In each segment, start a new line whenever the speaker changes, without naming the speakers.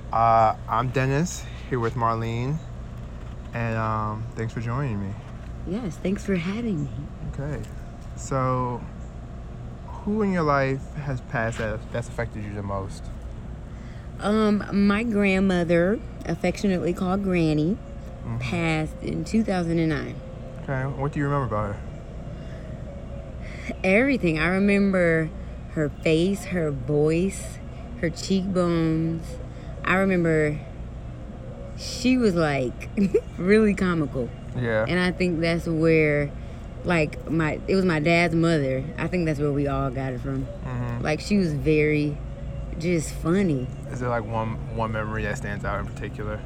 I'm Dennis, here with Marlene, and thanks for joining me.
Yes, thanks for having me.
Okay, so who in your life has passed that's affected you the most?
My grandmother, affectionately called Granny, passed in 2009.
Okay, what do you remember about her?
Everything. I remember her face, her voice, her cheekbones. I remember she was like really comical.
Yeah.
And I think that's where it was my dad's mother. I think that's where we all got it from.
Mm-hmm.
Like she was very just funny.
Is there like one memory that stands out in particular?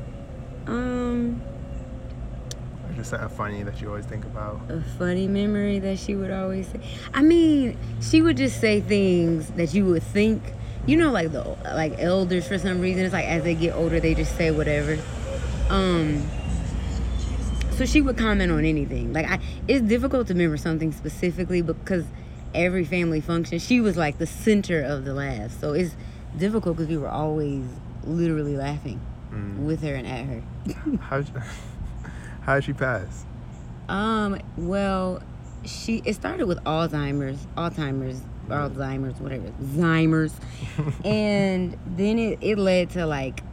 Or just something funny that you always think about?
A funny memory that she would always say. I mean, she would just say things that you would think, like elders for some reason. It's like as they get older, they just say whatever. So she would comment on anything. It's difficult to remember something specifically because every family function, she was like the center of the laugh. So it's difficult because we were always literally laughing with her and at her.
How did she pass?
Well, it started with Alzheimer's, whatever, Zymers. And then it led to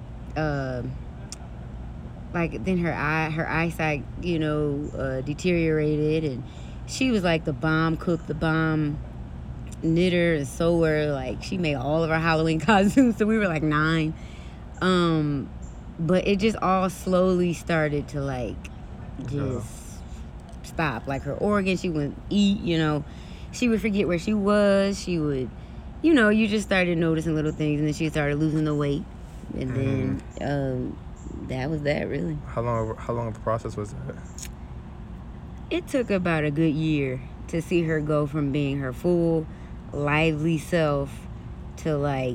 then her eyesight, deteriorated, and she was like the bomb cook, the bomb knitter and sewer. Like she made all of our Halloween costumes, so we were like 9. But it just all slowly started to just stop. Like her organs, she wouldn't eat, she would forget where she was. She would, you just started noticing little things, and then she started losing the weight, and then that was that really.
How long of a process was that?
It took about a good year to see her go from being her full, lively self to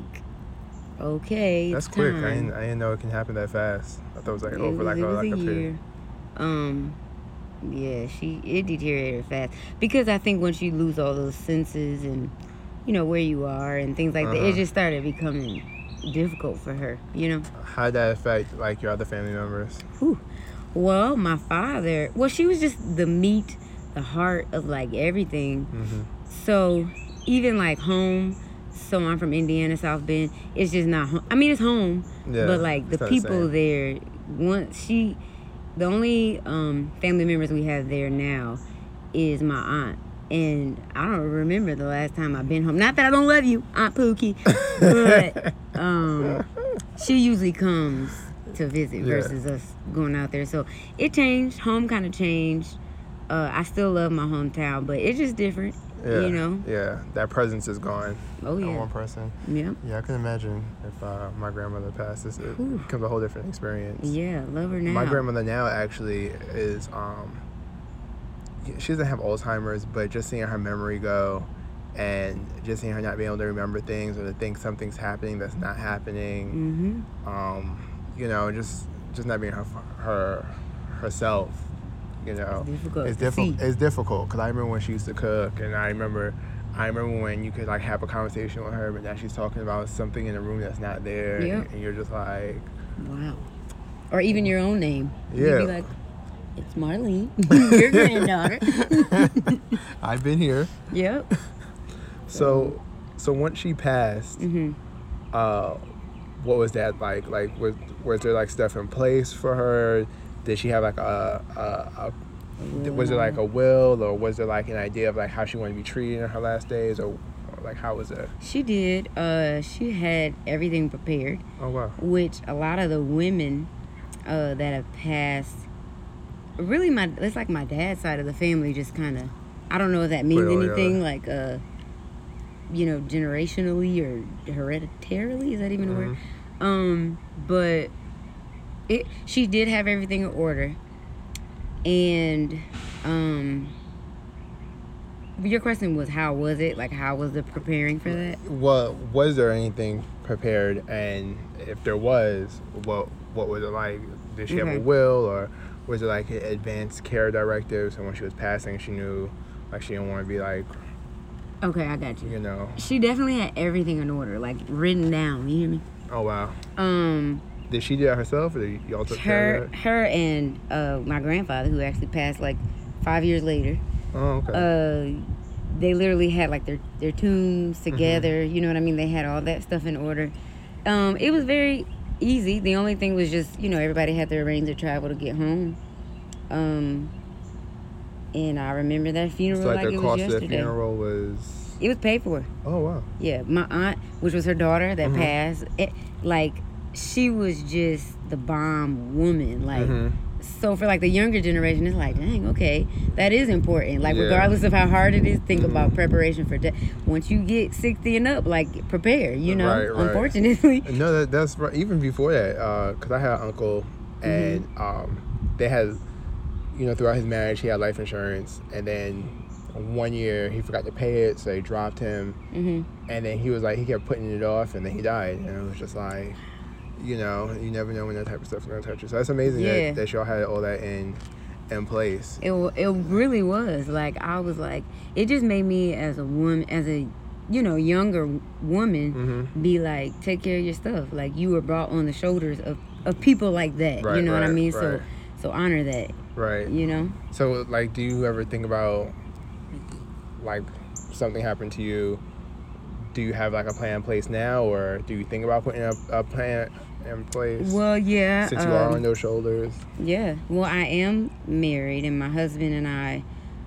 okay,
that's
it's
quick.
time.
I didn't know it can happen that fast. I thought it was
It
over
was
a
a
period.
year. Yeah, it deteriorated fast because I think once you lose all those senses and where you are and things like that, it just started becoming difficult for her.
How did that affect your other family members?
Whew. Well, my father. Well, she was just the meat, the heart of everything. So even home. So I'm from Indiana, South Bend. It's just not home. I mean, it's home, but the people there. The only family members we have there now is my aunt, and I don't remember the last time I've been home. Not that I don't love you, Aunt Pookie, but she usually comes to visit versus us going out there. So it changed. Home kind of changed. I still love my hometown, but it's just different.
Yeah, that presence is gone.
Oh yeah.
On one person.
Yeah.
Yeah, I can imagine if my grandmother passed. It becomes a whole different experience.
Yeah, love her now.
My grandmother now actually is she doesn't have Alzheimer's, but just seeing her memory go, and just seeing her not being able to remember things or to think something's happening that's not happening. Just not being herself. It's difficult because I remember when she used to cook, and I remember when you could have a conversation with her, but now she's talking about something in the room that's not there, and you're just like,
wow. Or even your own name.
Yeah.
You'd be like, it's Marlene, your granddaughter.
I've been here.
Yep.
So once she passed, what was that like? Was there stuff in place for her? Did she have was it a will, or was there an idea of how she wanted to be treated in her last days, or how was it?
She did. She had everything prepared.
Oh wow.
Which a lot of the women that have passed, really it's like my dad's side of the family just kind of, I don't know if that means anything, generationally or hereditarily, is that even a word? But she did have everything in order. And your question was, how was it? How was the preparing for that?
Well, was there anything prepared? And if there was, what was it like? Did she have a will, or was it an advanced care directive? So when she was passing, she knew she didn't want to be
Okay, I got you. She definitely had everything in order, written down. You hear me?
Oh wow.
Um,
Did she do that herself, or did y'all took care of that?
her and my grandfather, who actually passed like 5 years later.
Oh, okay.
They literally had like their tombs together. You know what I mean? They had all that stuff in order. It was very easy. The only thing was just, everybody had to arrange their travel to get home. And I remember that funeral
So,
like
the
it was
cost of
yesterday.
the funeral was...
It was paid for.
Oh, wow.
Yeah, my aunt, which was her daughter that passed, she was just the bomb woman. Like, so for like the younger generation, it's like, dang, okay, that is important. Like, regardless of how hard it is, think about preparation for death. Once you get 60 and up, like, prepare, Right. Unfortunately.
No, that's right. Even before that, because I had an uncle, and they had, throughout his marriage, he had life insurance, and then 1 year he forgot to pay it, so they dropped him, and then he was like, he kept putting it off, and then he died, and it was just like, you never know when that type of stuff's gonna touch you. So that's amazing that y'all had all that in place.
It really was. Like, I was like, it just made me as a woman, as a younger woman, be like, take care of your stuff. Like, you were brought on the shoulders of people like that.
Right,
you know what I mean?
Right.
So honor that.
Right. So, like, do you ever think about, like, something happened to you? Do you have like a plan in place now, or do you think about putting a plan in place?
Well, yeah.
Since you are on those shoulders.
Yeah. Well, I am married, and my husband and I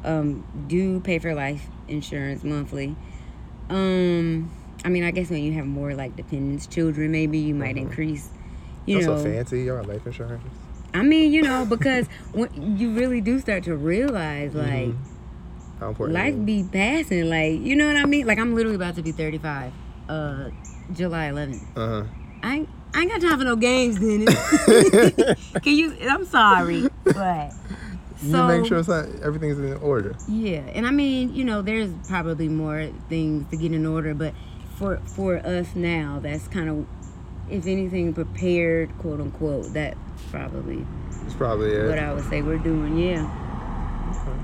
do pay for life insurance monthly. I mean, I guess when you have more like dependents, children, maybe you might increase.
That's so fancy. Y'all got life insurance.
I mean, because when you really do start to realize, like.
How important
life be passing, like, you know what I mean? Like, I'm literally about to be 35, July 11th. I ain't got time for no games, Dennis. I'm sorry, but
you make sure everything's in order.
Yeah, and I mean, there's probably more things to get in order, but for us now, that's kind of, if anything, prepared, quote unquote. That's probably.
It's probably it.
What I would say we're doing, yeah.
Okay.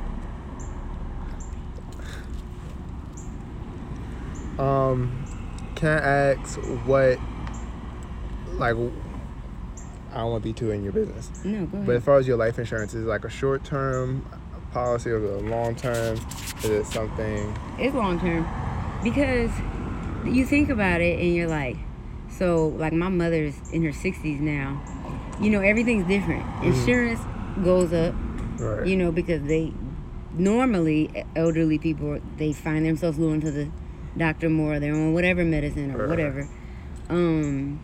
Can I ask what, like, I don't want to be too in your business.
No, go ahead.
But as far as your life insurance, is it like a short-term policy or a long-term? Is it something?
It's long-term, because you think about it and you're like, so like my mother's in her 60s now. Everything's different. Insurance goes up,
right.
Because they normally elderly people, they find themselves going to the doctor more, they're on whatever medicine or whatever. And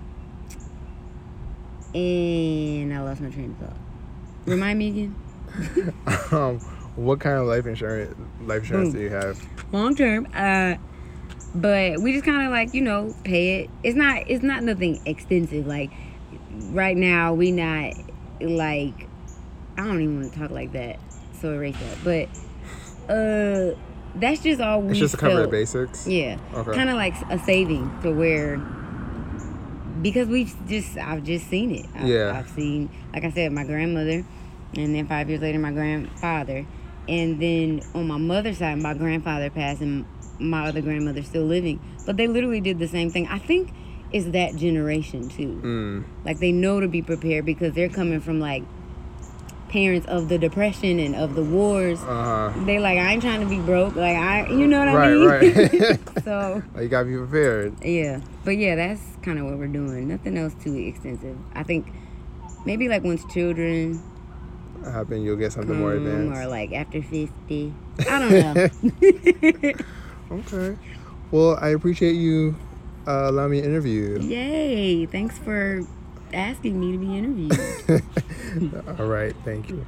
I lost my train of thought. Remind me again.
What kind of life insurance do you have?
Long term. But we just kind of like, pay it. It's not nothing extensive. Like right now we not like, I don't even want to talk like that. So erase that. But that's just all we.
It's just to cover the basics.
Yeah.
Okay.
Kind of like a saving to where, because I've just seen it. I've seen, like I said, my grandmother, and then 5 years later my grandfather, and then on my mother's side my grandfather passed and my other grandmother's still living. But they literally did the same thing. I think it's that generation too. Like they know to be prepared because they're coming from like parents of the Depression and of the wars. They like, I ain't trying to be broke. Like you know what I mean?
Right.
So
you gotta be prepared.
Yeah, but yeah, that's kind of what we're doing. Nothing else too extensive. I think maybe like once children
happen, you'll get something more advanced,
or like after 50. I don't know.
Okay. Well, I appreciate you allowing me to interview you.
Yay! Thanks for asking me to be interviewed.
All right, thank you.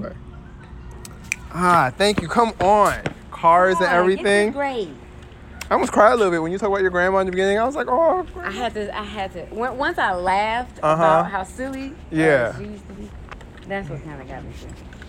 Bye. Thank you. Come on, cars and everything.
This is great.
I almost cried a little bit when you talked about your grandma in the beginning. I was like, oh.
I had to. Once I laughed about how silly she used to be, that's what kind of got me through.